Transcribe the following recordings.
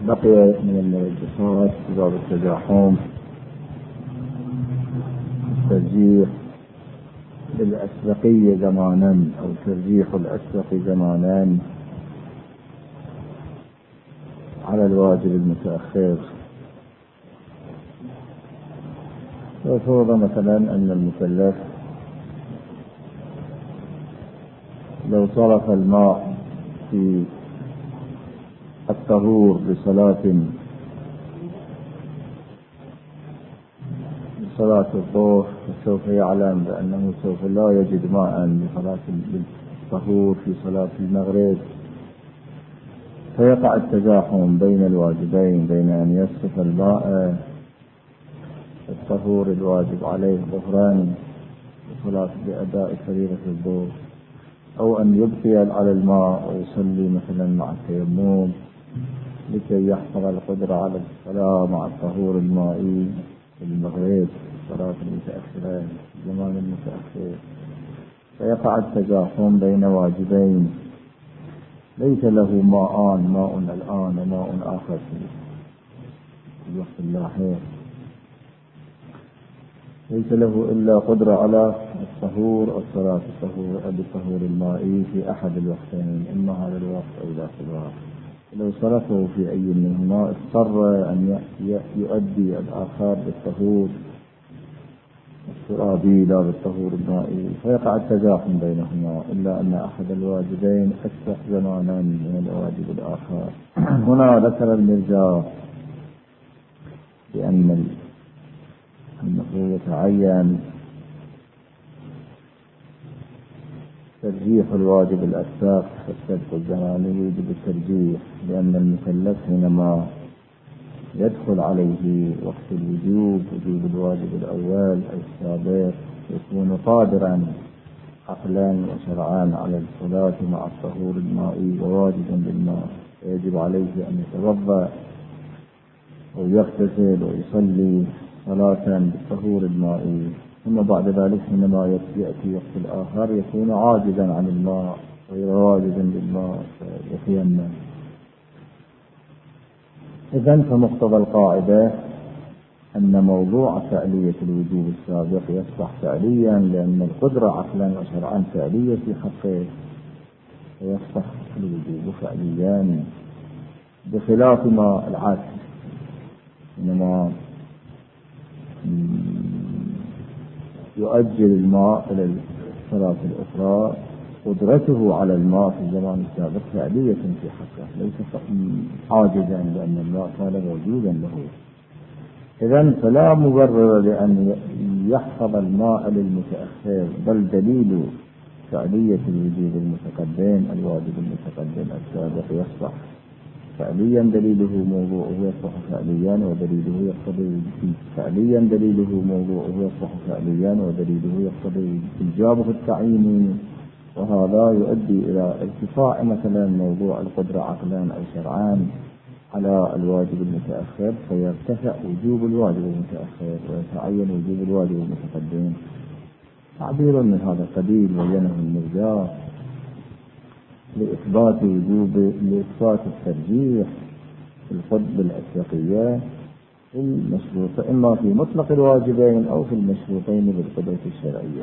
بقي من المرجحات باب التزاحم الترجيح بالأسبقية زمانا أو ترجيح الأسبق زمانا على الواجب المتأخر. وفرض مثلا أن المكلف لو صرف الماء في الطهور بصلاة الظهر فسوف يعلم بأنه سوف لا يجد ماء لصلاة الطهور في صلاة المغرب، فيقع التزاحم بين الواجبين، بين أن يصرف الماء الطهور الواجب عليه ظهران بصلاة بأداء فريضة الظهر، أو أن يبقي على الماء ويصلي مثلا مع التيمم لكي يحفظ القدرة على الصلاة مع الطهور المائي في المغرب صلاة المتأخرة زمان المتأخر. فيقع التزاحم بين واجبين ليس له ماء الآن وماء آخر في الوقت اللاحق، ليس له إلا قدرة على الطهور أو صلاة بالطهور المائي في أحد الوقتين، إما هذا الوقت أو ذاك الوقت. لو صرفه في أي منهما اضطر أن يؤدي الآخر بالطهور الترابي لا بالطهور المائي، فيقع التزاحم بينهما، إلا أن أحد الواجبين أسبق زمانا من الواجب الآخر. هنا ذكر المرجع بأنه يتعين ترجيح الواجب الأسبق فالسبق الزماني يوجب الترجيح، لأن المكلف حينما يدخل عليه وقت وجوب الواجب الأول أو السابق يكون قادرا عقلا وشرعا على الصلاة مع الطهور المائي وواجبا بالماء، فيجب عليه أن يتوضأ أو يغتسل ويصلي صلاة بالطهور المائي. ثم بعد ذلك حينما يأتي وقت الآخر يكون عاجزا عن الماء غير واجبا بالماء يتيمم. إذن فمقتضى القاعدة أن موضوع فعلية الوجوب السابق يصبح فعليا، لأن القدرة عقلا وشرعا فعلية في حقه، فيصبح الوجوب فعليا، بخلاف ما العكس إنما يؤجل الماء إلى الصلاة الأخرى. قدرته على الماء في الزمان السابق فعلية في حقه، ليس عاجزا لأن الماء كان موجودا له. إذن فلا مبرر لأن يحفظ الماء للمتأخر، بل دليل فعلية الوجوب المتقدم الواجب المتقدم السابق يصبح فعليا دليله موضوعه يصبح فعليا ودليله يقتضي فعليا دليله موضوعه يصبح فعليا ودليله يقتضي إيجابه التعييني، وهذا يؤدي إلى ارتفاع مثلا موضوع القدرة عقلا أو شرعا على الواجب المتأخر، فيرتفع وجوب الواجب المتأخر ويتعين وجوب الواجب المتقدم. تعبير من هذا القبيل بينه المرجع لإثبات الترجيح في القطب الأسبقية المشروطة، إما في مطلق الواجبين أو في المشروطين بالقدرة الشرعية.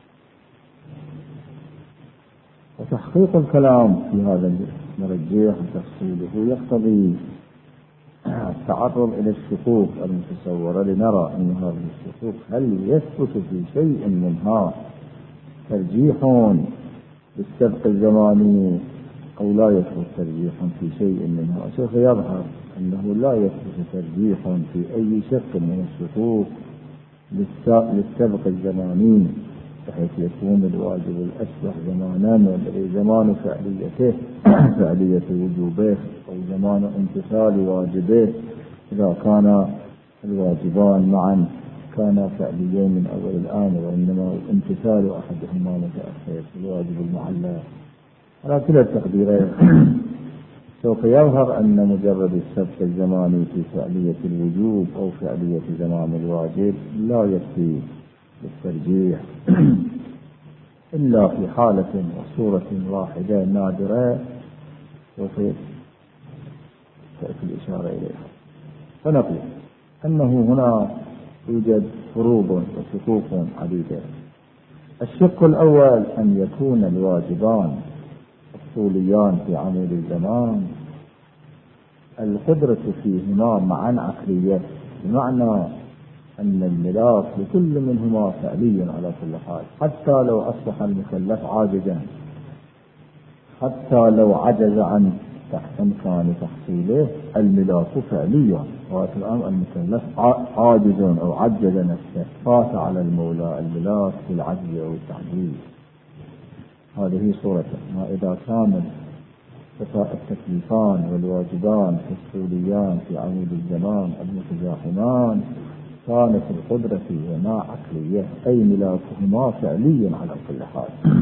وتحقيق الكلام في هذا المرجح وتفصيله يقتضي التعرض إلى الشقوق المتصورة لنرى أن هذه الشقوق هل يثبت في شيء منها ترجيح بالسبق الزماني أو لا يثبت ترجيح في شيء منها. سوف يظهر أنه لا يثبت ترجيح في أي شق من الشقوق للسبق الزماني، بحيث يكون الواجب الأسبق زمانا والذي زمان فعليته فعلية وجوبه أو زمان امتثال واجبه، إذا كان الواجبان معا كان فعليين من أول الآن، وإنما امتثال أحدهما متأخر الواجب المعلق. على كلا التقديرين سوف يظهر أن مجرد السبق الزماني في فعلية الوجوب أو فعلية زمان الواجب لا يكفي للترجيح إلا في حالة وصورة واحدة نادرة، سوف تأتي الإشارة إليها. فنقول أنه هنا يوجد فروض وشقوق عديدة. الشق الأول أن يكون الواجبان الأصوليان في عمود الزمان القدرة فيهما معا عقلية، بمعنى أن الملاك لكل منهما فعلي على كل حال، حتى لو أصبح المكلف عاجزا، حتى لو عجز عن إمكان تحصيله الملاك فعلي. والآن المكلف عاجز أو عجز نفسه، فات على المولى الملاك في العجز أو التعجيز. هذه صورته. ما إذا كان التكليفان والواجبان الأصوليان في عمود الزمان المتزاحمان كانت القدرة فيهما عقلية، أي ملاكهما فعلي على كل حال،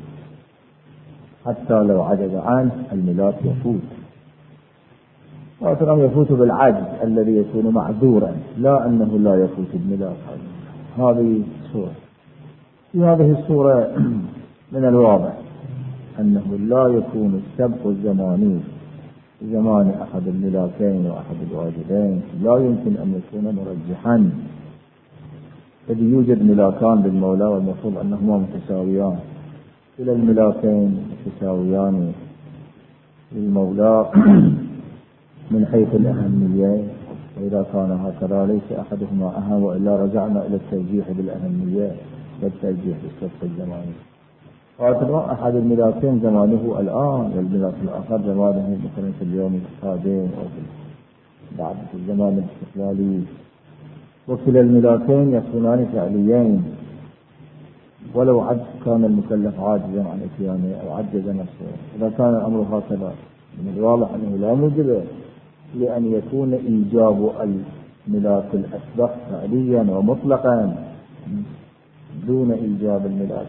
حتى لو عجز عنه الملاك يفوت. وأصلا يفوت بالعجز الذي يكون معذورا، لا أنه لا يفوت الملاك. هذه الصورة. في هذه الصورة من الواضح أنه لا يكون السبق الزماني زمان أحد الملاكين وأحد الواجبين، لا يمكن أن يكون مرجحا، إذ يوجد ملاكان للمولى والمفروض أنهما متساويان، إلى الملاكين متساويان للمولى من حيث الأهمية، وإذا كان هكذا ليس أحدهما أهم، وإلا رجعنا إلى الترجيح بالأهمية والترجيح بالسبق الزماني. وأتبع أحد الملاكين زمانه الآن، والملاك الآخر زمانه مثلا في اليوم القادم أو بعد في الزمان الاستقلالي، وكلا الملاكين يكونان فعليين، ولو كان المكلف عاجزا عن اتيانه أو عجز نفسه. إذا كان الأمر هكذا من الواضح أنه لا موجب لأن يكون إيجاب الملاك الأسبق فعليا ومطلقا دون إيجاب الملاك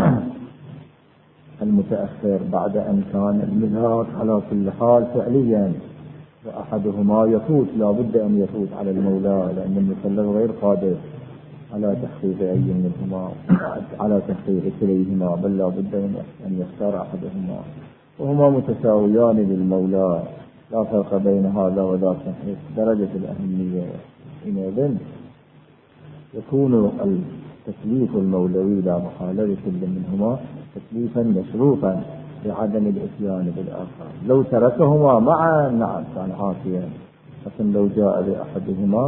المتأخر، بعد أن كان الملاك على كل حال فعليا، وأحدهما يفوت، لا بد أن يفوت على المولى، لأن المكلف غير قادر على تحقيق أي منهما، على تحقيق كليهما، بل لا بد أن يختار أحدهما، وهما متساويان للمولى، لا فرق بين هذا وذاك حيث درجة الأهمية. إذن يكون التكليف المولوي لا محالة لكل منهما تكليفا مشروطا بعدم الاتيان بالآخر. لو تركهما معا نعم كان عافيا، لكن لو جاء بأحدهما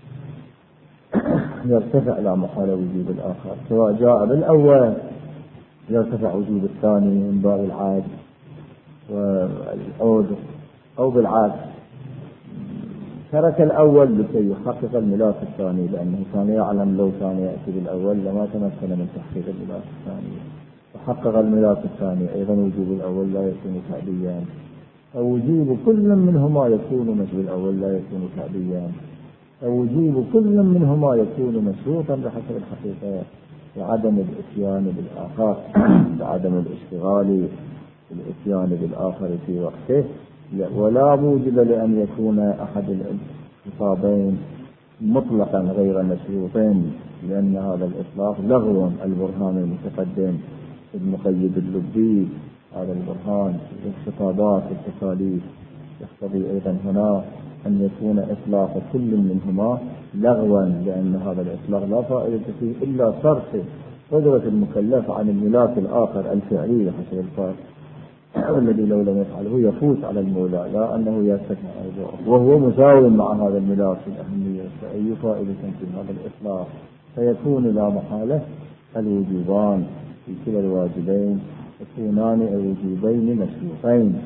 يرتفع لا محالة وجوب الآخر، سواء جاء بالأول يرتفع وجوب الثاني من باب العاجز والعود، أو بالعكس ترك الأول لكي يحقق الملاك الثاني، لأنه كان يعلم لو كان يأتي بالأول لما تمكن من تحقيق الملاك الثاني، وحقق الملاك الثاني. أيضا وجوب الأول لا يكون تعديا، أو وجوب كل منهما يكون مشروط الأول لا يكون تعديا، أو وجوب كل منهما يكون مشروطا بحسب الحقيقة وعدم الاتيان بالآخر، بعدم الاشتغال بالاتيان بالآخر في وقته. ولا موجب لأن يكون أحد الخطابين مطلقا غير مشروطين، لأن هذا الإطلاق لغو. البرهان المتقدم المقيد اللبي هذا البرهان الخطابات التكاليف يقتضي أيضا هنا أن يكون إطلاق كل منهما لغوا، لأن هذا الإطلاق لا فائدة فيه إلا صرف قدرة المكلف عن الملاك الآخر الفعلي حسب الفرق، والذي لو لم يفعله يفوت على المولى، لا أنه يرتفع وهو مساوي مع هذا الملاك في الأهمية. فأي فائدة في هذا الإطلاق؟ فيكون لا محالة الوجوبان في كلا الواجبين يكونان الوجوبين مشروطين،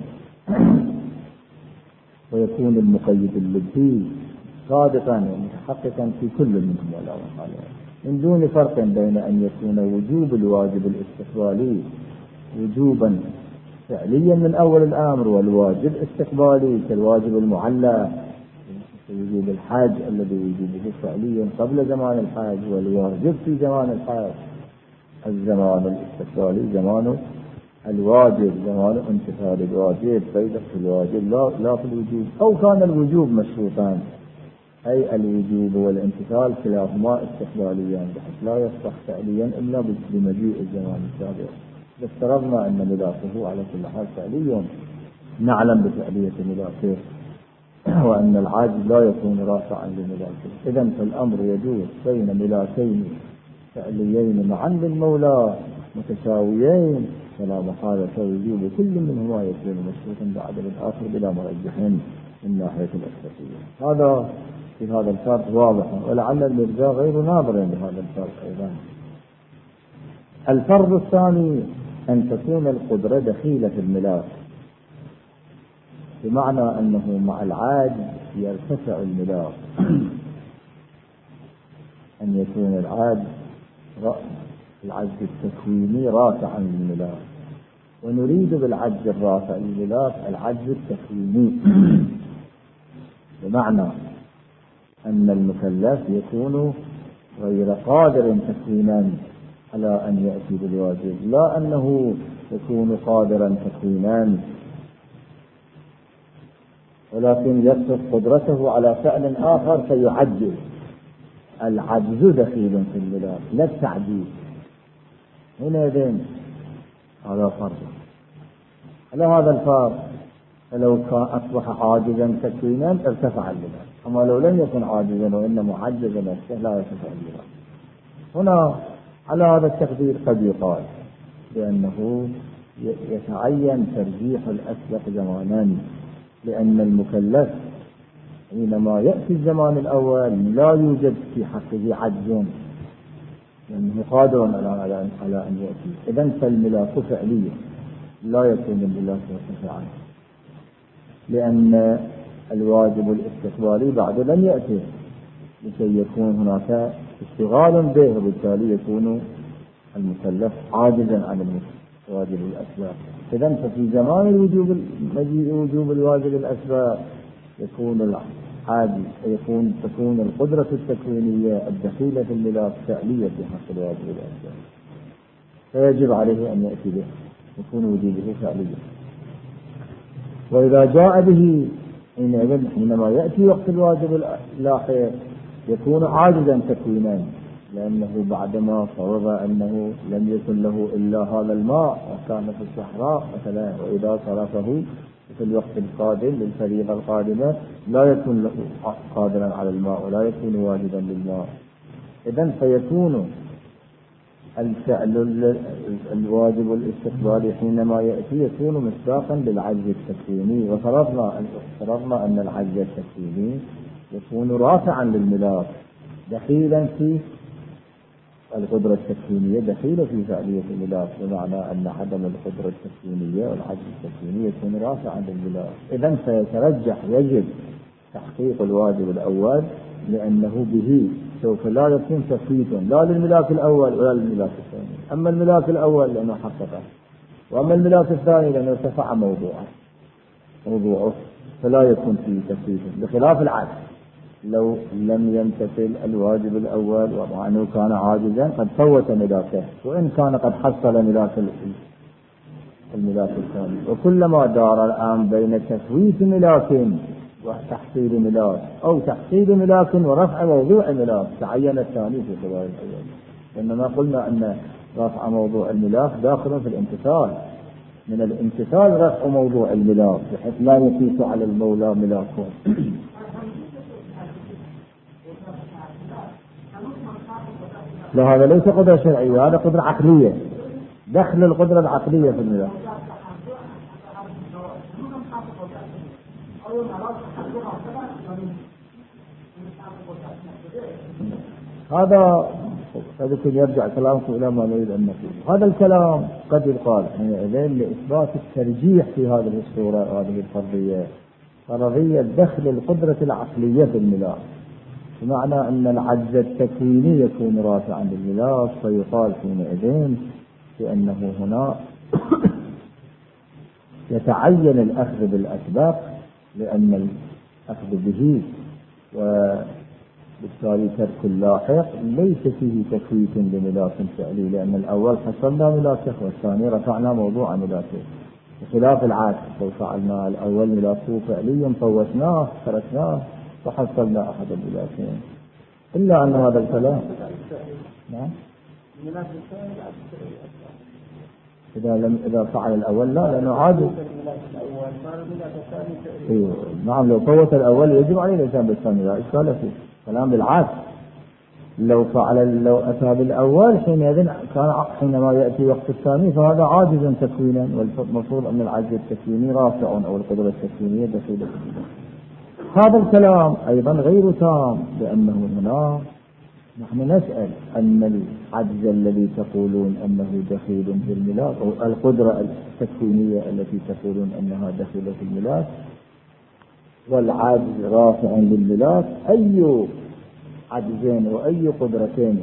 ويكون المقيد اللبي صادقا ومتحققا في كل منهما لا محالة، من دون فرق بين أن يكون وجوب الواجب الاستقبالي وجوبا فعليا من أول الأمر، والواجب استقبالي كالواجب المعلق وجوب الحج الذي يجوبه فعليا قبل زمان الحج، والواجب في زمان الحج. الزمان الاستقبالي زمان الواجب، زمان انتقال الواجب، فإذا في الواجب لا في الوجوب، أو كان الوجوب مشروطان، أي الوجوب والانتقال كلاهما استقباليان، بحيث لا يصبح فعليا إلا بمجيء الزمان السابق. افترضنا أن ملاكه على كل حال فعلي، نعلم بفعلية ملاكه وأن العاجز لا يكون رافعا لملاكه. إذن فالأمر يجوز بين ملاكين فعليين معا للمولى متساويين، فلا محالة وجوب كل منهما يكون مشروطا بعد الآخر بلا مرجح من ناحية الأساسية. هذا في هذا الفرق واضح، ولعل الإرجاء غير ناظر لهذا الفرق أيضا. الفرق الثاني أن تكون القدرة دخيلة في الملاك، بمعنى أنه مع العاجز يرتفع الملاك، أن يكون العجز التكويني رافعا للملاك، ونريد بالعجز الرافع للملاك العجز التكويني، بمعنى أن المكلف يكون غير قادر تكوينا على أن يأتي بالواجب، لا أنه يكون قادرا تكوينا، ولكن يصف قدرته على فعل آخر فيعجز. العجز دخيل في الملاك لا التعجيز. هنا يدين هذا فرق. على هذا الفرق فلو كان أصبح عاجزا تكوينا ارتفع الملاك، أما لو لم يكن عاجزا وإنما معجزا نفسه لا يرتفع الملاك. هنا على هذا التقدير قد يقال بأنه يتعين ترجيح الأسبق زمانا، لأن المكلف حينما يأتي الزمان الأول لا يوجد في حقه عجز، لأنه قادر على أن يأتي. إذن فالملاك فعليا لا يكون الملاك مرتفعا، لأن الواجب الاستقبالي بعد لم يأتي لكي يكون هناك اشتغال به، وبالتالي يكون المكلف عاجزا عن الواجب الأسباب. إذن ففي زمان مجيء وجوب الواجب الأسباب يكون العاجز تكون القدرة التكوينية الدخيلة في الملاك فعلية في حق الواجب الأسباب، فيجب عليه أن يأتي به، يكون وجوبه فعليا. وإذا جاء به حينما يأتي وقت الواجب الآخر يكون عاجزا تكوينا، لأنه بعدما فرض أنه لم يكن له إلا هذا الماء وكان في الصحراء مثلا، وإذا صرفه في الوقت القادم للفريضة القادمة لا يكون له قادرا على الماء ولا يكون واجدا للماء. إذن فيكون الفعل الواجب الاستقبالي حينما يأتي يكون مصداقا للعجز التكويني، وفرضنا أن العجز التكويني يكون رافعا للملاك دخيلا في القدرة التكوينية، دخيلة في فعلية الملاك، بمعنى أن عدم القدرة التكوينية والعجز التكويني يكون رافعا للملاك. إذن فيترجح يجب تحقيق الواجب الأول، لأنه به سوف لا يكون تفويت لا للملاك الأول ولا للملاك الثاني. أما الملاك الأول لأنه حققه، وأما الملاك الثاني لأنه ارتفع موضوعه فلا يكون فيه تفويت، بخلاف العكس لو لم يمتثل الواجب الأول ومع أنه كان عاجزا قد فوت ملاكه، وإن كان قد حصل الملاك الثاني. وكلما دار الآن بين تفويت ملاك وتحصيل ملاك، أو تحصيل ملاك ورفع موضوع ملاك، تعين الثاني في قضايا الأول. إنما قلنا أن رفع موضوع الملاك داخل في الامتثال، من الامتثال رفع موضوع الملاك بحيث لا يقيس على المولى ملاكه. لا، هذا ليس قدرة شرعية، هذا قدرة عقلية، دخل القدرة العقلية في الملاك. هذا يرجع كلامكم إلى ما نريد أن نقول. هذا الكلام قد يقال حينئذ لإثبات الترجيح في هذه الصورة، هذه الفرضية، فرضية دخل القدرة العقلية في الملاك، بمعنى أن العجز التكويني يكون رافعا للملاك، فيقال حينئذ بأنه هنا يتعين الأخذ بالأسباب، لأن الأخذ به وبالتالي ترك اللاحق ليس فيه تفويت لملاك فعلي، لأن الأول حصلنا ملاكه والثاني رفعنا موضوع ملاكه، بخلاف العكس لو فعلنا الأول ملاكه فعليا فوتناه تركناه وحصلنا أحد الملاكين. إلا أن هذا الكلام إذا فعل الأول لا، لأنه عاجز. نعم، لو فوت الأول يجب عليه الإتيان بالثاني، لا إشكال فيه. كلام بالعكس، لو أتى بالأول حينما يأتي وقت الثاني فهذا عاجز تكوينا، والمفروض أن العجز التكويني رافع أو القدرة التكوينية دخيلة. هذا الكلام أيضا غير تام، لأنه هنا نحن نسأل أن العجز الذي تقولون أنه دخيل في الملاك، أو القدرة التكوينية التي تقولون أنها دخيلة في الملاك، والعجز رافع للملاك، أي عجزين وأي قدرتين؟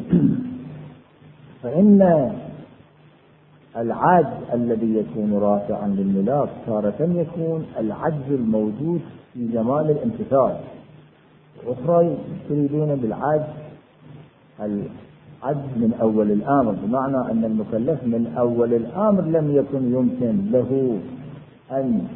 فإن العجز الذي يكون رافعا للملاك تارة يكون العجز الموجود في زمان الامتثال، أخرى تريدون بالعجز العجز من أول الأمر، بمعنى أن المكلف من أول الأمر لم يكن يمكن له أن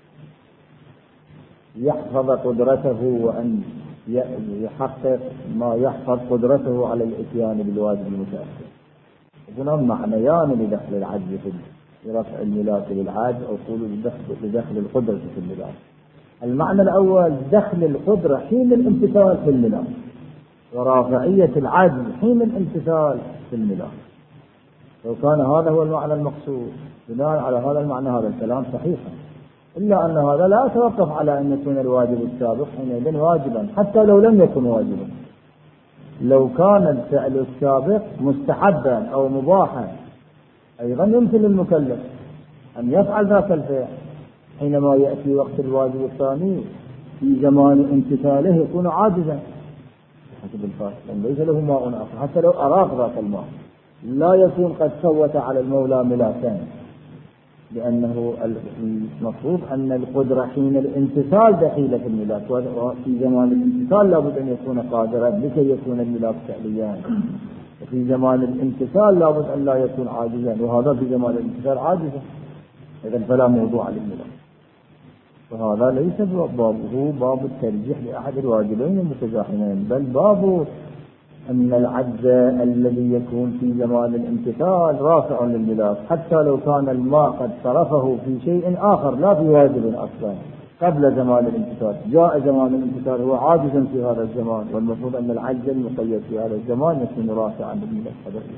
يحفظ قدرته وأن يحقق ما يحفظ قدرته على الإتيان بالواجب المتأخر. هنا معنيان لدخل العجز في رفع الملاك للعجز، أو قولوا لدخل القدرة في الملاك. المعنى الأول دخل القدرة حين الامتثال في الملاك، ورافعية العجز حين الامتثال في الملاك. لو كان هذا هو المعنى المقصود، بناء على هذا المعنى هذا الكلام صحيحا، إلا أن هذا لا يتوقف على أن يكون الواجب السابق حينئذ واجبا، حتى لو لم يكن واجبا. لو كان الفعل السابق مستحبا أو مباحا أيضا يمكن للمكلف أن يفعل ذاك الفعل، حينما يأتي وقت الواجب الثاني في زمان امتثاله يكون عاجزا حسب الفاسد، ليس له ماء آخر، حتى لو أراق ذاك الماء لا يكون قد فوت على المولى ملاكين، لأنه المفروض أن القدرة حين الامتثال دخيلة في الملاك، وفي زمان الامتثال لابد أن يكون قادرا لكي يكون الملاك فعليا، وفي زمان الامتثال لابد أن لا يكون عاجزا، وهذا في زمان الامتثال عاجزا، إذن فلا موضوع للملاك. وهذا ليس بابه باب الترجيح لأحد الواجبين المتزاحمين، بل باب أن العجز الذي يكون في زمان الامتثال رافع للملاك، حتى لو كان الماء قد صرفه في شيء آخر لا في واجب أصلا قبل زمان الامتثال، جاء زمان الامتثال هو عاجز في هذا الزمان، والمفروض أن العجز المقيد في هذا الزمان يكون رافعا للملاك.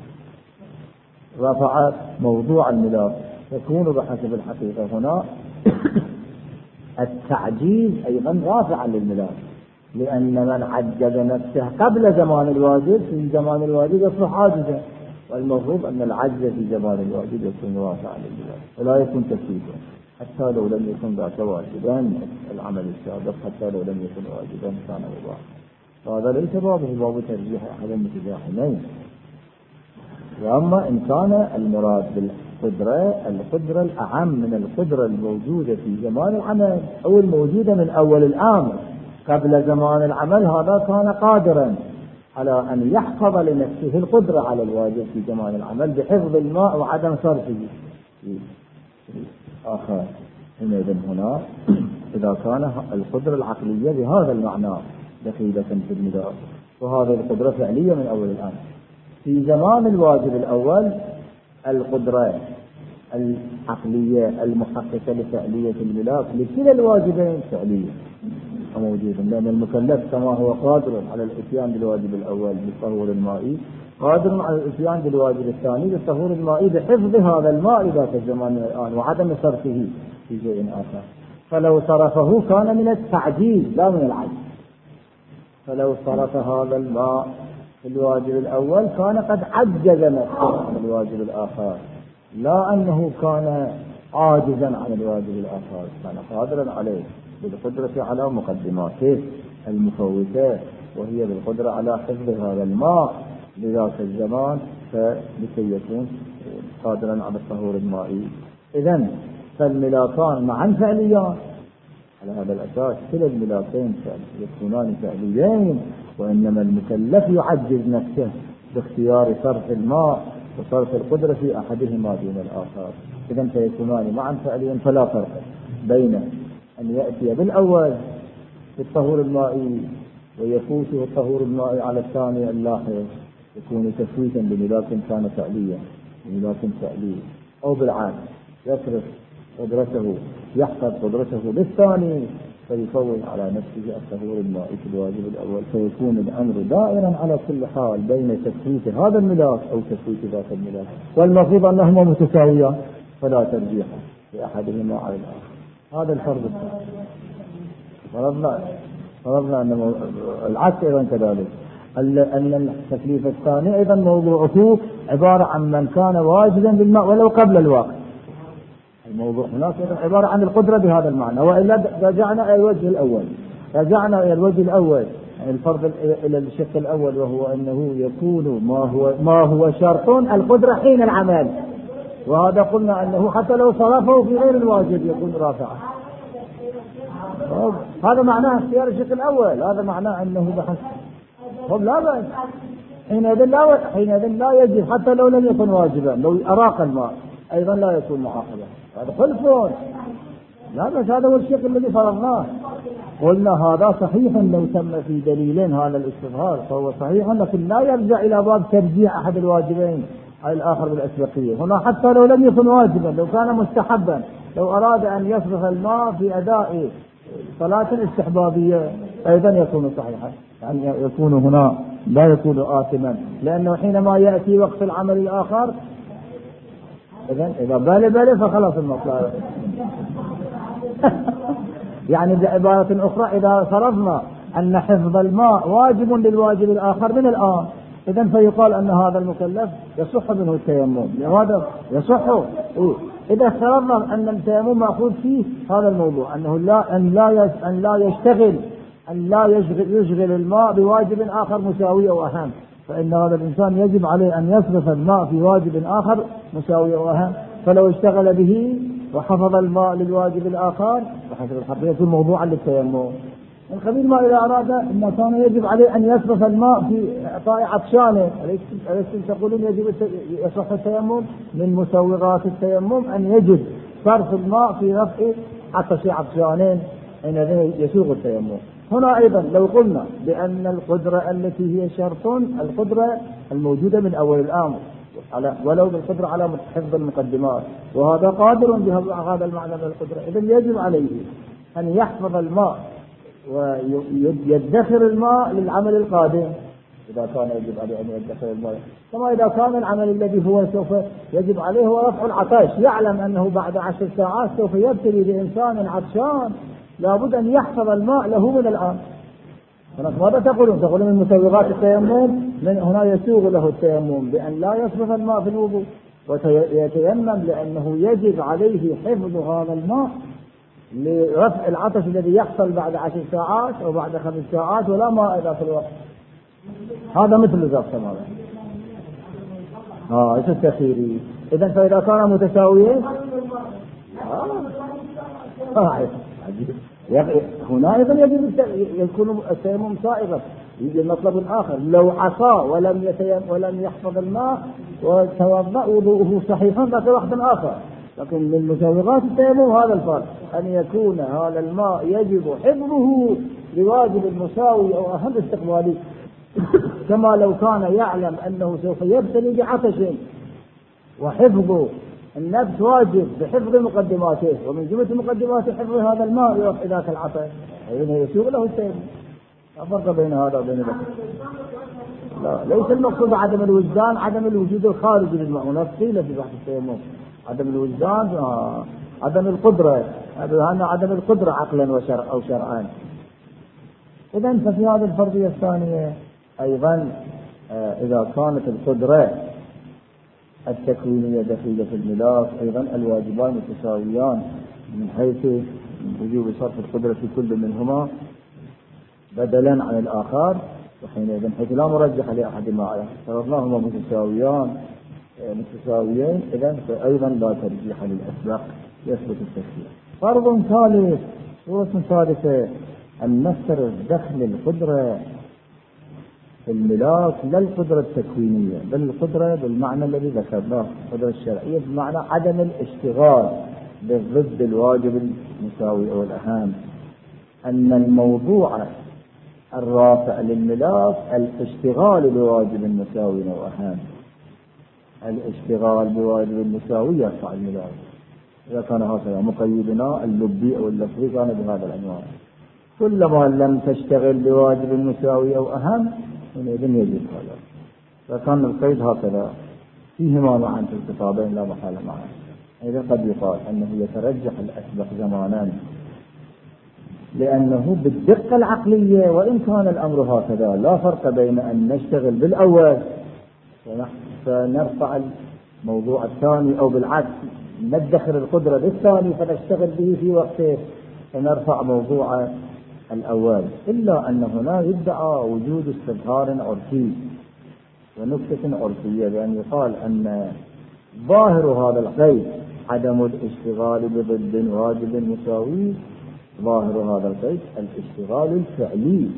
رفع موضوع الملاك يكون بحسب الحقيقة هنا التعجيز أيضا رافعا للملاك، لأن من عجز نفسه قبل زمان الواجب في زمان الواجب يصبح عاجزا، والمفروض أن العجز في زمان الواجب يكون رافعا للملاك ولا يكون تكليفا، حتى لو لم يكن ذاك واجبا العمل السابق، حتى لو لم يكن واجبا كان مباحا. فهذا ليس باب ترجيح أحد المتزاحمين. وأما إن كان المراد القدرة الأعم من القدرة الموجودة في زمان العمل أو الموجودة من أول الأمر قبل زمان العمل، هذا كان قادرا على أن يحفظ لنفسه القدرة على الواجب في زمان العمل بحفظ الماء وعدم صرفه آخر. إذن هنا إذا كان القدرة العقلية بهذا المعنى دخيلة في المدار، وهذه القدرة فعلية من أول الأمر. في زمان الواجب الأول القدرة العقلية المحققة لفعلية الملاك لكلا الواجبين فعلية موجودة، لأن المكلف كما هو قادر على الإتيان بالواجب الأول بالطهور المائي قادر على الإتيان بالواجب الثاني بالطهور المائي بحفظ هذا الماء ذاك الزمان من الآن وعدم صرفه في شيء آخر. فلو صرفه كان من التعجيز لا من العجز، فلو صرف هذا الماء في الواجب الأول كان قد عجز نفسه عن الواجب الآخر، لا أنه كان عاجزا عن الواجب الآخر، كان قادرا عليه بالقدرة على مقدماته المفوتة، وهي بالقدرة على حفظ هذا الماء لذاك الزمان لكي يكون قادرا على الطهور المائي. إذن فالملاكان معا فعليان، على هذا الأساس كلا الملاكين يكونان فعليين، وإنما المكلف يعجز نفسه باختيار صرف الماء وصرف القدرة في أحدهما دون الآخر. إذن فيكونان معا فعليين، فلا فرق بين أن يأتي بالأول بالطهور المائي ويفوته الطهور المائي على الثاني اللاحق يكون تفويتا بملاك كان فعليا، ملاك فعلي، أو بالعكس يصرف قدرته، يحفظ قدرته للثاني فيفوت على نفسه الطهور المائي في الواجب الأول، فيكون الأمر دائرا على كل حال بين تفويت هذا الملاك أو تفويت ذاك الملاك، والمفروض أنهما متساويان فلا ترجيح لأحدهما على الآخر. هذا الفرض الثاني. فرضنا أن العكس أيضا كذلك، أن التكليف الثاني أيضا موضوعه عبارة عن من كان واجبا بالماء ولو قبل الوقت. الموضوع هناك عبارة عن القدرة بهذا المعنى. وإلا رجعنا إلى الوجه الأول يعني الفرض إلى الشق الأول، وهو أنه يكون ما هو شرط القدرة حين العمل، وهذا قلنا أنه حتى لو صرفه في غير الواجب يكون رافعا. هذا معناه اختيار الشق الأول، هذا معناه أنه بحث لا بأس. حينئذ لا يجب حتى لو لم يكن واجبا، لو أراق الماء أيضا لا يكون معاقبا. هذا خلف لا بس، هذا هو الشيء الذي فرضناه. قلنا هذا صحيح لو تم في دليلين هذا الاستظهار فهو صحيح، لكن لا يرجع إلى باب ترجيع أحد الواجبين على الآخر بالأسبقية. هنا حتى لو لم يكن واجبا، لو كان مستحبا، لو أراد أن يصرف الماء في أداء صلاة استحبابية أيضا يكون صحيحا، يعني يكون هنا لا يكون آثما، لأنه حينما يأتي وقت العمل الآخر إذا بال فخلاص المطلع. يعني بعبارة أخرى إذا فرضنا أن حفظ الماء واجب للواجب الآخر من الآن، إذن فيقال أن هذا المكلف يصح منه التيمم، لهذا يصح. إذا فرضنا أن التيمم مأخوذ فيه هذا الموضوع، أنه لا يشغل الماء بواجب آخر مساوي أو أهم، فإن هذا الإنسان يجب عليه أن يصرف الماء في واجب آخر مساوي أو أهم، فلو اشتغل به وحفظ الماء للواجب الآخر وحفظ الحق يكون موضوعا للتيمم. الخبير ما إذا أراد إن كان يجب عليه أن يصرف الماء في إعطاء عطشانه، أليستم تقولون يجب يصح التيمم؟ من مسوغات التيمم أن يجب صرف الماء في رفع عطش عطشانين، حينئذ يسوغ التيمم. هنا أيضا لو قلنا بأن القدرة التي هي شرط، القدرة الموجودة من أول الأمر ولو بالقدرة على حفظ المقدمات، وهذا قادر بهذا المعنى من القدرة، إذن يجب عليه أن يحفظ الماء ويدخر الماء للعمل القادم، إذا كان يجب عليه أن يدخر الماء. كما إذا كان العمل الذي هو سوف يجب عليه هو رفع العطش، يعلم أنه بعد 10 ساعات سوف يبتلي بإنسان عطشان، لابد أن يحفظ الماء له من الآن. ماذا تقولون من مسوغات التيمم؟ من هنا يسوغ له التيمم بأن لا يصرف الماء في الوضوء ويتيمم، لأنه يجب عليه حفظ هذا الماء لرفع العطش الذي يحصل بعد 10 ساعات أو بعد 5 ساعات ولا ماء إذا في الوقت. هذا مثل ذلك تماما. ايش التخيري؟ إذن فإذا كان متساويين عجيب. هنا أيضا يجب يكون التيمم سائغا. يجي المطلب الآخر، لو عصى ولم يحفظ الماء وتوضأ وضوءه صحيحا ذاك وقت آخر، لكن من مسوغات التيمم هذا الفرق، أن يكون هذا الماء يجب حفظه لواجب المساوي أو أهم استقبالي، كما لو كان يعلم أنه سوف يبتلي بعطش، وحفظ النفس واجب بحفظ مقدماته، ومن جملة مقدمات حفظ هذا الماء يوقف ذاك العطش، أيضا يسوغ له التيمم. لا فرق بين هذا وبين ذاك. لا، ليس المقصود عدم الوجدان، عدم الوجود الخارجي للماء، هناك قيل في بحث التيمم عدم الوجدان، عدم القدرة، هذا عدم القدرة عقلا أو شرعا. إذن ففي هذه الفرضية الثانية أيضا إذا كانت القدرة التكوينية دخيلة في الملاك، أيضا الواجبان متساويان من حيث وجوب صرف القدرة في كل منهما بدلا عن الآخر، وحينئذ حيث لا مرجح لأحدهما فرضناهما متساويين، إذن فأيضا لا ترجيح للأسبق يثبت التكفير. فرض ثالث، صورة ثالثة، أن نفترض دخل القدرة في الملاك لا القدرة التكوينية، بل القدرة بالمعنى الذي ذكرناه، القدرة الشرعية بمعنى عدم الاشتغال بالضد الواجب المساوي أو الأهم، أن الموضوع الرافع للملاك الاشتغال بواجب مساوي أو أهم، الاشتغال بواجب المساوي يرفع الملاك. إذا كان هكذا مقيدنا اللبي أو اللفظي كان بهذا العنوان. كلما لم تشتغل بواجب المساوي أو أهم حينئذ يجب هذا. فكان القيد هكذا فيهما معا في الخطابين لا محال معا. إذا قد يقال أنه يترجح الأسبق زمانا لأنه بالدقة العقلية، وإن كان الأمر هكذا لا فرق بين أن نشتغل بالأول فنرفع الموضوع الثاني أو بالعكس ندخر القدرة للثاني فنشتغل به في وقته فنرفع موضوع الأول، إلا أن هنا يدعى وجود استظهار عرفي ونكتة عرفية، بأن يقال أن ظاهر هذا القيد عدم الاشتغال بضد واجب مساوي. ظاهر هذا القيد الاشتغال الفعلي.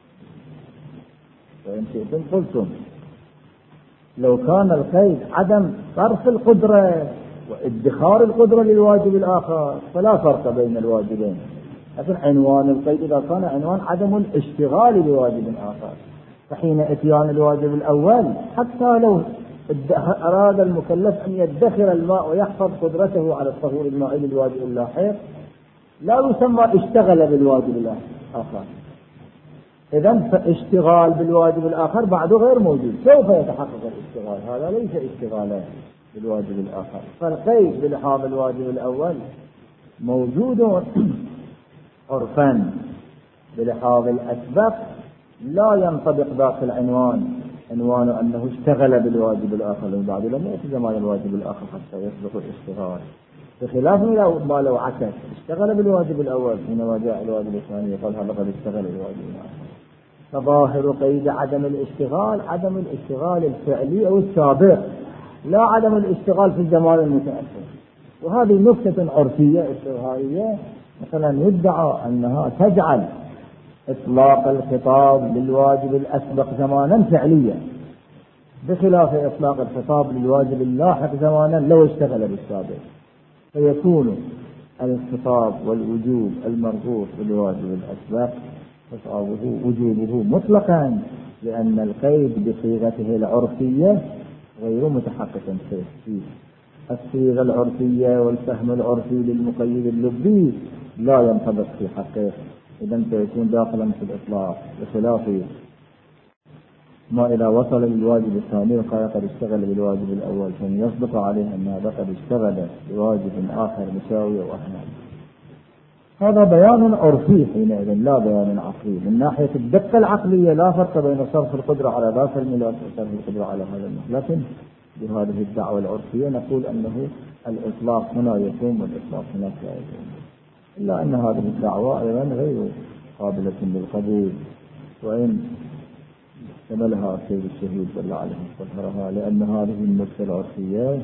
وإن شئتم قلتم لو كان القيد عدم صرف القدرة وادخار القدرة للواجب الآخر فلا فرق بين الواجبين، لكن عنوان القيد إذا كان عنوان عدم الاشتغال بواجب آخر فحين اتيان الواجب الأول حتى لو أراد المكلف أن يدخر الماء ويحفظ قدرته على الطهور المائي للواجب اللاحق لا يسمى اشتغل بالواجب الآخر. إذن فاشتغال بالواجب الآخر بعده غير موجود. سوف يتحقق الاشتغال، هذا ليس اشتغالا بالواجب الآخر. فالقيد بلحاظ الواجب الأول موجود عرفا، بلحاظ الأسبق لا ينطبق ذاك العنوان، عنوان أنه اشتغل بالواجب الآخر من بعد لم يأتي زمان الواجب الآخر حتى يسبق الاشتغال، بخلاف ما لو عكس اشتغل بالواجب الأول حينما جاء الواجب الثاني يقول هذا قد اشتغل بالواجب الآخر. فظاهر قيد عدم الاشتغال عدم الاشتغال الفعلي أو السابق، لا عدم الاشتغال في الزمان المتأخر. وهذه نكتة عرفية استظهارية مثلا يدعى أنها تجعل إطلاق الخطاب للواجب الأسبق زمانا فعليا، بخلاف إطلاق الخطاب للواجب اللاحق زمانا لو اشتغل بالسابق، فيكون الخطاب والوجوب المربوط بالواجب الأسبق خطابه وجوبه مطلقا، لأن القيد بصيغته العرفية غير متحقق فيه. الصيغة العرفية والفهم العرفي للمقيد اللبي لا ينطبق في حقه، إذن سيكون داخلا في الإطلاق، بخلاف ما إذا وصل للواجب الثاني وقال قد اشتغل بالواجب الأول فإن يصدق عليه أن هذا قد اشتغل بواجب آخر مساوي أو أهم. هذا بيان عرفي حينئذ لا بيان عقلي. من ناحية الدقة العقلية لا فرق بين صرف القدرة على ذاك الملاك وصرف القدرة على هذا الملاك، لكن بهذه الدعوة العرفية نقول أنه الإطلاق هنا يقوم والإطلاق هناك لا يقوم، إلا أن هذه الدعوة أيضا غير قابلة للقبول، وإن احتملها السيد الشهيد صلى الله عليه وسلم، لأن هذه النكتة العرفية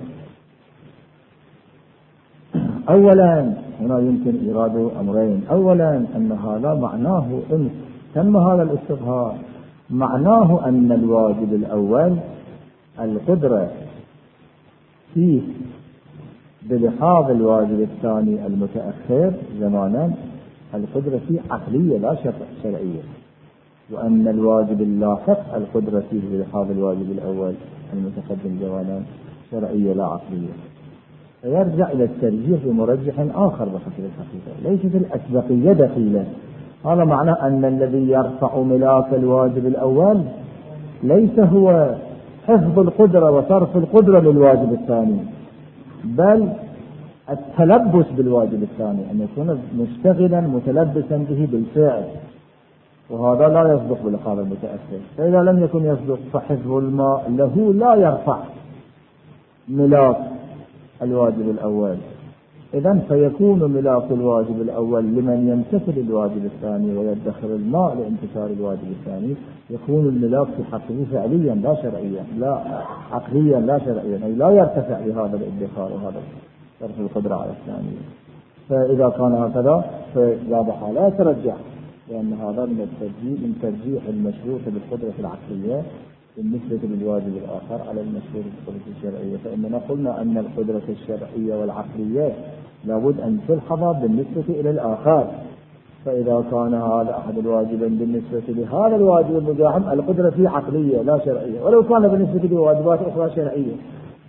أولا هنا يمكن إيراد أمرين. أولا أن هذا معناه إن تم هذا الاستظهار معناه أن الواجب الأول القدرة فيه بلحاظ الواجب الثاني المتأخر زمانا القدرة فيه عقلية لا شرعية، وأن الواجب اللاحق القدرة فيه بلحاظ الواجب الأول المتقدم زمانا شرعية لا عقلية. فيرجع إلى الترجيح بمرجح آخر بحسب الحقيقة، ليست الأسبقية دخيلة. هذا معنى أن الذي يرفع ملاك الواجب الأول ليس هو حفظ القدرة وصرف القدرة للواجب الثاني، بل التلبس بالواجب الثاني، أن يكون مشتغلا متلبسا به بالفعل، وهذا لا يصدق بالقاعدة المتأخر. فإذا لم يكن يصدق فحفظ الماء له لا يرفع ملاك الواجب الأول. إذن فيكون ملاك الواجب الأول لمن يمتثل الواجب الثاني ويدخر الماء لامتثال الواجب الثاني، يكون الملاك في حقه فعليا لا شرعيا، لا عقليا لا شرعيا، أي لا يرتفع بهذا الادخار وهذا صرف القدرة على الثاني. فإذا كان هكذا فلا بحال لا يترجح، لأن هذا من ترجيح المشروط بالقدرة العقلية بالنسبة للواجب الآخر على المشروط بالقدرة الشرعية. فإننا قلنا أن القدرة الشرعية والعقلية لابد أن تلحظ بالنسبة إلى الآخر. فإذا كان هذا أحد الواجبين بالنسبة لهذا الواجب المزاحم القدرة فيه عقلية لا شرعية، ولو كان بالنسبة لواجبات أخرى شرعية،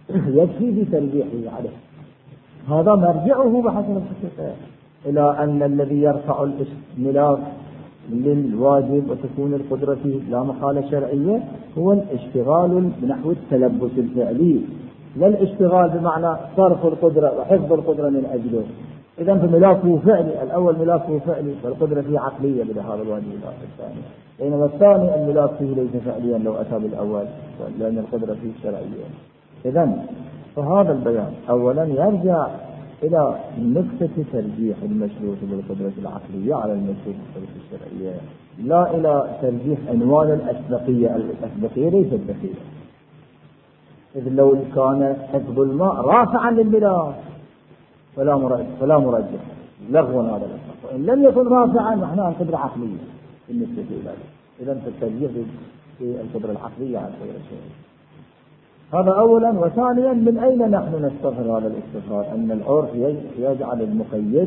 يكفي في ترجيحه عليه. هذا مرجعه بحسب الحقيقة إلى أن الذي يرفع الملاك للواجب وتكون القدرة فيه لا محالة شرعية هو الاشتغال بنحو التلبس الفعلي، لا الاشتغال بمعنى صرف القدرة وحفظ القدرة من أجله. إذا فملاكه فعلي، الأول ملاكه فعلي والقدرة فيه عقلية بهذا الواجب الثاني، بينما الثاني الملاك فيه ليس فعليا لو أتى بالأول لأن القدرة فيه شرعية. إذا فهذا البيان أولا يرجع إلى نقطة ترجيح المشروط بالقدرة العقلية على المشروط بالقدرة الشرعية، لا إلى ترجيح عنوان الأسبقية. الأسبقية ليست دخيلة، إذ لو كان حفظ الماء رافعا للملاك فلا مرجح لغوا هذا الأسبق، وإن لم يكن رافعا نحن عن قدرة عقلية بالنسبة إلى ذلك. إذا فالترجيح في القدرة العقلية على القدرة الشرعية. هذا أولا. وثانيا من أين نحن نستظهر هذا الاستظهار؟ أن العرف يجعل المقيد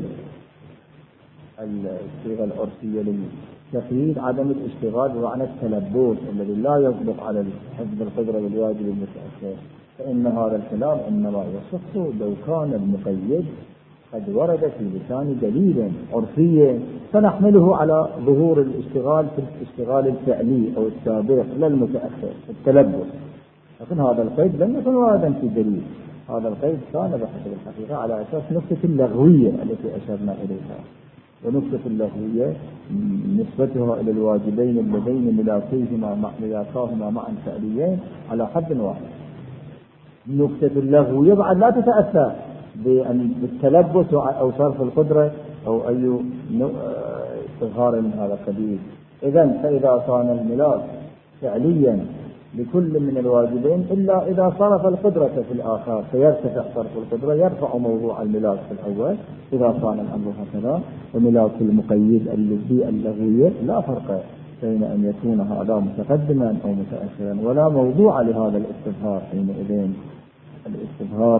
الصيغة العرفية للتقييد عدم الاشتغال بمعنى التلبس الذي لا يصدق على حفظ القدرة بالواجب المتأخر، فإن هذا الكلام إنما يصح لو كان المقيد قد ورد في لسان دليل عرفي فنحمله على ظهور الاشتغال في الاشتغال الفعلي أو السابق لا المتأخر التلبس. لكن هذا القيد لم يكن واردا في دليل، هذا القيد كان بحسب الحقيقة على أساس نقطة اللغوية التي أشرنا إليها، ونقطة اللغوية نسبتها إلى الواجبين اللذين ملاكاهما معا فعليين على حد واحد. نقطة اللغوية بعد لا تتأثر بالتلبس أو صرف القدرة أو أي استظهار من هذا القبيل. إذن فإذا كان الملاك فعليا لكل من الواجبين إلا إذا صرف القدرة في الآخر فيرتفع صرف القدرة يرفع موضوع الملاك في الأول إذا كان الأمر هكذا. وملاك المقيد اللفظي اللغوي لا فرق بين أن يكون هذا متقدما أو متأخرا ولا موضوع لهذا الاستظهار. حينئذ الاستظهار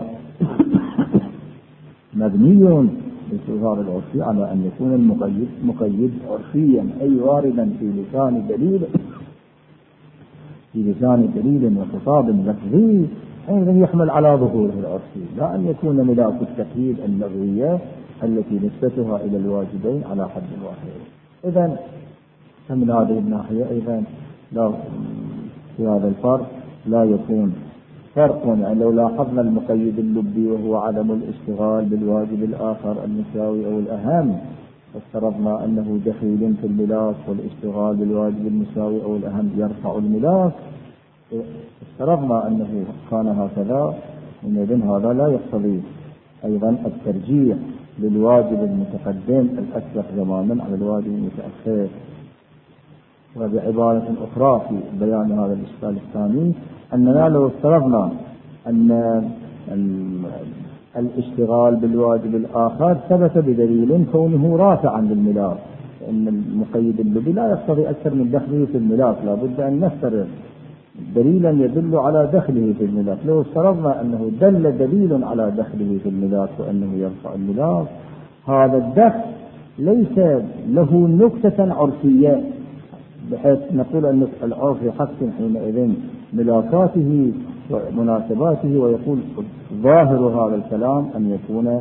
مبني بالاستظهار العرفي على أن يكون المقيد مقيد عرفيا أي واردا في لسان دليل وخطاب لفظي أيضا يحمل على ظهوره العرفي، لا أن يكون ملاك التقييد اللغوية التي نسبتها إلى الواجبين على حد واحد. إذن فمن هذه الناحية أيضا لا في هذا الفرق لا يكون فرق. يعني لو لاحظنا المقيد اللبي وهو عدم الاشتغال بالواجب الآخر المساوي أو الأهم افترضنا أنه دخيل في الملاك والاشتغال بالواجب المساوي أو الأهم يرفع الملاك، افترضنا أنه كان هكذا، إذن هذا لا يقتضي أيضا الترجيح للواجب المتقدم الأسبق زمانا على الواجب المتأخر. وبعبارة أخرى في بيان هذا الإشكال الثاني أننا لو افترضنا أن الاشتغال بالواجب الآخر ثبت بدليل كونه رافعا للملاك، فإن المقيد اللبي لا يقتضي أكثر من دخله في الملاك، لا بد أن نفترض دليلا يدل على دخله في الملاك. لو افترضنا أنه دل دليل على دخله في الملاك وأنه يرفع الملاك، هذا الدخل ليس له نكتة عرفية بحيث نقول أن العرف يحسن حينئذ ملاكاته ومناسباته ويقول ظاهر هذا الكلام أن يكون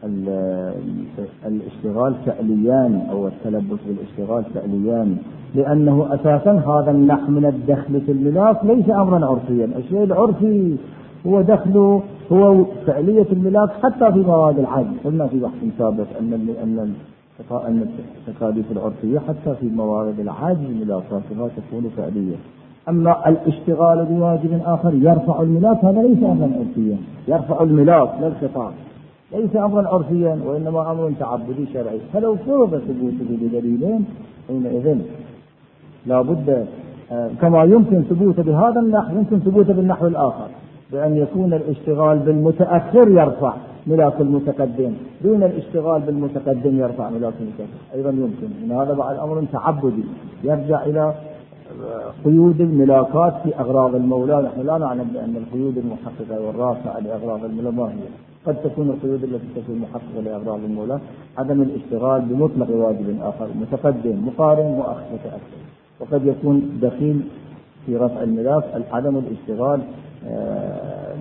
الاشتغال فعليان أو التلبس بالاشتغال فعليان، لأنه أساسا هذا النحو من الدخل في الملاك ليس أمرا عرفيا. الشيء العرفي هو دخله هو فعلية الملاك حتى في مواد العجز. قلنا في بحث سابق أن التكاليف العرفية حتى في موارد العجز ملاكاتها تكون فعلية. أما الاشتغال بواجب آخر يرفع الملاك هذا ليس أمرا عرفيا، يرفع الملاك لا الخطاب، ليس أمرا عرفيا وإنما أمر تعبدي شرعي. فلو فرض ثبوته بدليلين حينئذ لا بد كما يمكن ثبوته بهذا النحو يمكن ثبوته بالنحو الآخر بأن يكون الاشتغال بالمتأخر يرفع ملاك المتقدم دون الاشتغال بالمتقدم يرفع ملاك المتأخر أيضا يمكن. إن هذا بعد أمر تعبدي يرجع إلى قيود الملاكات في أغراض المولى. نحن لا نعلم بأن القيود المحققة والرافعة لأغراض المولى ما هي. قد تكون القيود التي تكون محققة لأغراض المولى عدم الاشتغال بمطلق واجب آخر متقدم مقارن مؤخر متأخر، وقد يكون دخيل في رفع الملاك عدم الاشتغال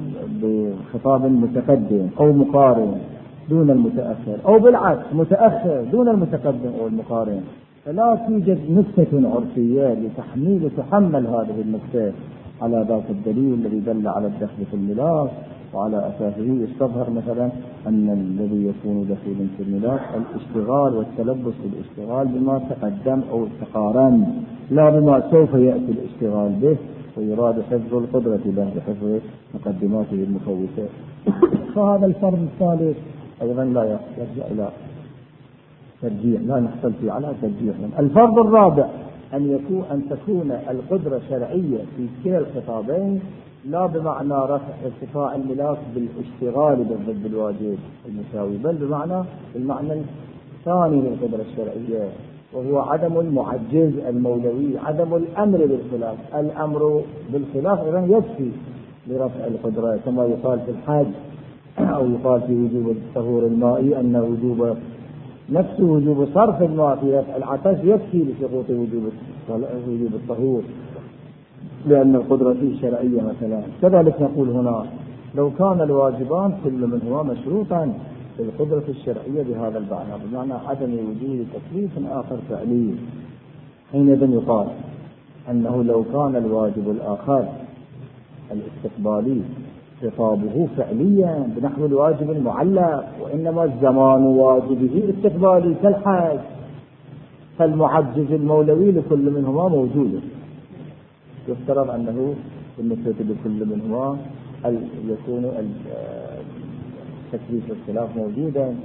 بخطاب متقدم أو مقارن دون المتأخر، أو بالعكس متأخر دون المتقدم أو المقارن، فلا توجد نكتة عرفية تحمل هذه النكتة على ذاك الدليل الذي دل على الدخل في الميراث، وعلى أساسه يستظهر مثلا أن الذي يكون دخيلا في الميراث الاشتغال والتلبس بالاشتغال بما تقدم أو تقارن، لا بما سوف يأتي الاشتغال به، ويراد حفظ القدرة له بحفظ مقدماته المفوتة. فهذا الفرض الثالث أيضا لا يرجع إلى ترجيح، لا نحصل فيه على ترجيح. الفرض الرابع أن تكون القدرة شرعية في كلا الخطابين، لا بمعنى رفع ارتفاع الملاك بالاشتغال بالضد الواجب المساوي، بل بالمعنى الثاني للقدرة الشرعية، وهو عدم المعجز المولوي، عدم الأمر بالخلاف. الأمر بالخلاف أيضا يكفي لرفع القدرة، كما يقال في الحج أو يقال في وجوب الطهور المائي أن نفس وجوب صرف الماء في رفع العطش يكفي لسقوط وجوب الطهور، لأن القدرة فيه شرعية مثلا. كذلك نقول هنا لو كان الواجبان كل منهما مشروطا في القدرة الشرعية بهذا المعنى، بمعنى عدم وجود تكليف آخر فعلي، حينئذ يقال أنه لو كان الواجب الآخر الاستقبالي خطابه فعليا بنحو الواجب المعلق، وإنما الزمان واجبه استقبالي كالحج، فالمعجز المولوي لكل منهما موجود. يفترض أنه بالنسبة لكل منهما يكون التكليف والخلاف موجودا،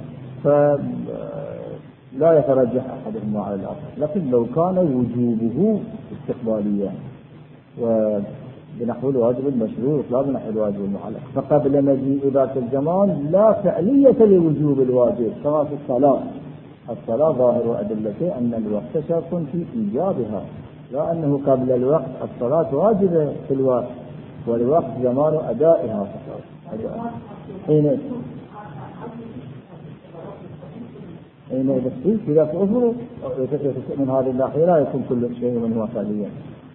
فلا يترجح أحدهما على الآخر. لكن لو كان وجوبه استقباليا وبنحو الواجب المشروط لا بنحو الواجب المعلق، فقبل مجيء ذاك الزمان لا فعلية لوجوب الواجب، كما في الصلاة. الصلاة ظاهر أدلته أن الوقت شرط في إيجابها، لا أنه قبل الوقت الصلاة واجبة في الوقت، والوقت زمان أدائها فقط. حينئذ إذا تأثروا من هذه الناحية لا يكون كل شيء من هو فعليا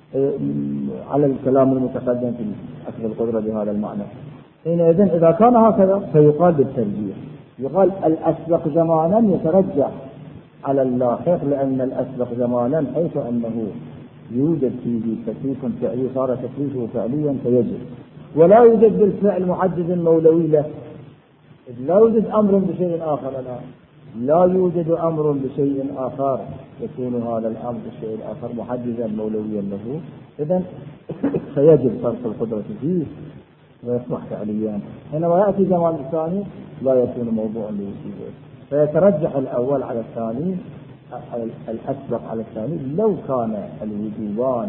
على الكلام المتقدم في أخذ القدرة بهذا المعنى. حينئذ إذا كان هكذا فيقال بالترجيح، يقال الأسبق زمانا يترجح على اللاحق، لأن الأسبق زمانا حيث أنه يوجد فيه تكليف فعلي صار تكليفه فعليا فيجب، ولا يوجد بالفعل معجز مولوي له، لا يوجد أمر بشيء آخر الآن، لا يوجد أمر بشيء آخر يكون هذا الأمر بالشيء الآخر محجزا مولويا له، إذن فيجب صرف القدرة فيه ويصبح فعليا. حينما يأتي زمان الثاني لا يكون موضوعا لوجوده، فيترجح الأول على الثاني، الأسبق على الثاني لو كان الوجوبان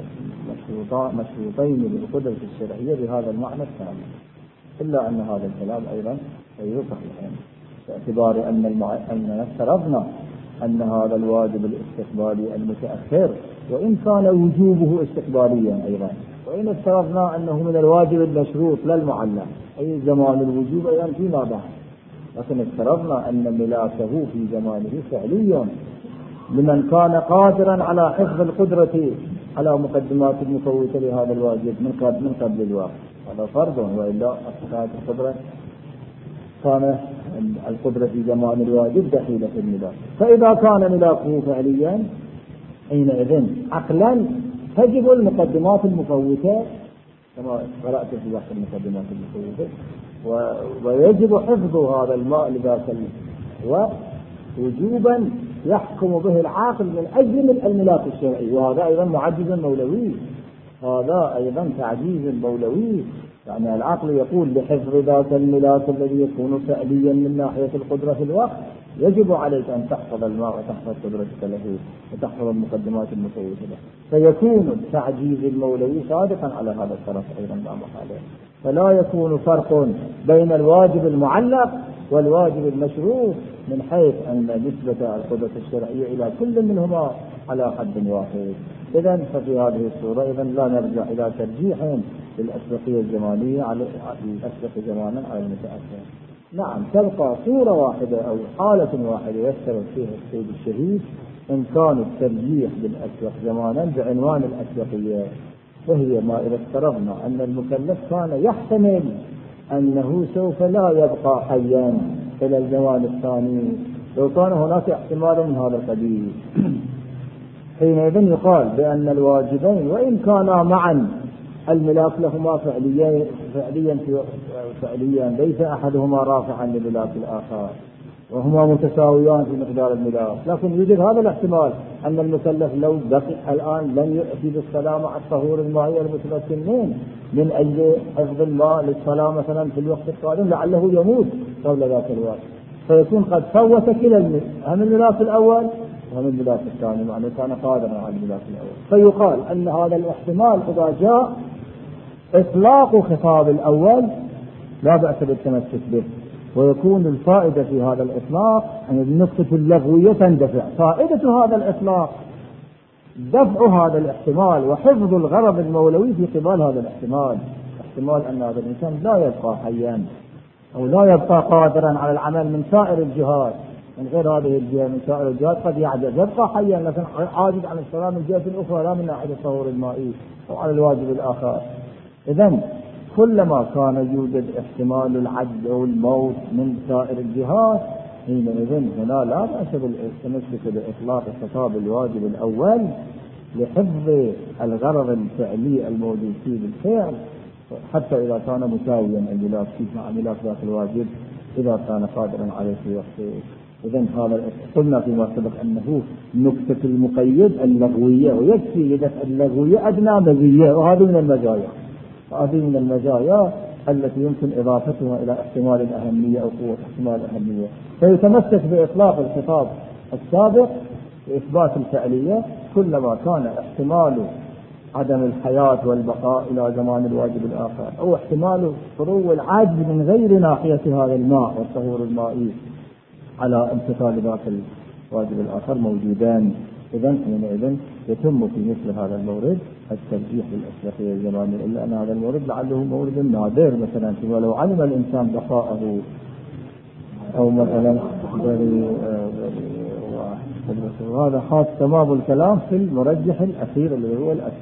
مشروطين بالقدرة الشرعية بهذا المعنى الثاني، إلا أن هذا الكلام أيضا غير صحيح، باعتبار أننا افترضنا أن هذا الواجب الاستقبالي المتأخر وإن كان وجوبه استقباليا أيضا، وإن افترضنا أنه من الواجب المشروط لا المعلق، أي زمان الوجوب أيضا فيما بعد، لكن افترضنا أن ملاكه في زمانه فعليا لمن كان قادرا على حفظ القدرة على مقدمات المفوتة لهذا الواجب من قبل الوقت، هذا فرض، وإلا أصبحت القدرة كان القدرة في زمان الواجب دخيلة في الملاك. فإذا كان ملاكه فعليا حينئذ عقلا تجب المقدمات المفوتة كما قرأت في بحث المقدمات المفوتة، ويجب حفظ هذا الماء لذاك الوقت وجوبا يحكم به العاقل من أجل الملاك الشرعي، وهذا أيضا معجز مولوي، هذا أيضا تعجيز مولوي، يعني العقل يقول لحفظ ذاك الملاك الذي يكون فعليا من ناحية القدرة في الوقت يجب عليك أن تحفظ الماء وتحفظ قدرتك له وتحفظ المقدمات المفوتة له، فيكون التعجيز المولوي صادقا على هذا الطرف أيضا لا محالة. فلا يكون فرق بين الواجب المعلق والواجب المشروط من حيث أن نسبة القدرة الشرعية إلى كل منهما على حد واحد. إذن ففي هذه الصورة إذن لا نرجع إلى ترجيح للأسبقية الزمانية على الأسبق زمانا على المتأخر. نعم تبقى صورة واحدة أو حالة واحدة يفترض فيها السيد الشهيد إمكان الترجيح بالأسبق زمانا بعنوان الأسبقية، وهي ما إذا افترضنا أن المكلف كان يحتمل أنه سوف لا يبقى حيا إلى الزمان الثاني لو كان هناك احتمال من هذا القبيل. حينئذ يقال بأن الواجبين وإن كانا معا الملاك لهما فعليا ليس أحدهما رافعا لملاك الآخر وهما متساويان في مقدار الملاك، لكن يوجد هذا الاحتمال أن المكلف لو بقي الآن لم يأتي بالصلاة مع الطهور المائي المتمكن من أجل حفظ الماء للصلاة مثلا في الوقت القادم لعله يموت قبل ذاك الوقت، فيكون قد فوت كلا هم الملاك الأول وهم الملاك الثاني معنى كان قادرا على الملاك الأول. فيقال أن هذا الاحتمال إذا جاء إطلاق خطاب الأول لا بأس بالتمسك به، ويكون الفائدة في هذا الإطلاق أن النقطة اللغوية تندفع. فائدة هذا الإطلاق دفع هذا الاحتمال وحفظ الغرض المولوي في قبال هذا الاحتمال، احتمال أن هذا الإنسان لا يبقى حيا أو لا يبقى قادرا على العمل من سائر الجهات، من غير هذه الجهة من سائر الجهات قد يعجز يبقى حيا لكن عاجز عن الصلاة من جهة أخرى لا من ناحية الطهور المائي أو على الواجب الآخر. إذن كلما كان يوجد احتمال العجز أو الموت من سائر الجهات حينئذ هنا لا بأس بالتمسك بإطلاق خطاب الواجب الأول لحفظ الغرض الفعلي الموجود فيه بالفعل، حتى إذا كان مساويا الملاك فيه مع ملاك ذات الواجب إذا كان قادرا عليه في وقته. إذن هذا قلنا فيما سبق أنه نكتة المقيد اللغوية، ويكفي لدفع اللغوية أدنى مزية، وهذه من المزايا، هذه من المزايا التي يمكن إضافتها إلى احتمال الأهمية أو قوة احتمال الأهمية. فيتمسك بإطلاق الخطاب السابق لإثبات الفعلية كلما كان احتمال عدم الحياة والبقاء إلى زمان الواجب الآخر أو احتمال فرو العجز من غير ناحية هذا الماء والطهور المائي على امتثال ذاك الواجب الآخر موجودان. إذن حينئذ يتم في مثل هذا المورد الترجيح للأسلحية الزمانية، إلا أن هذا المورد لعله مورد نادر مثلا ولو علم الإنسان بقاءه أو مثلا وهذا خاص تمام الكلام في المرجح الأخير اللي هو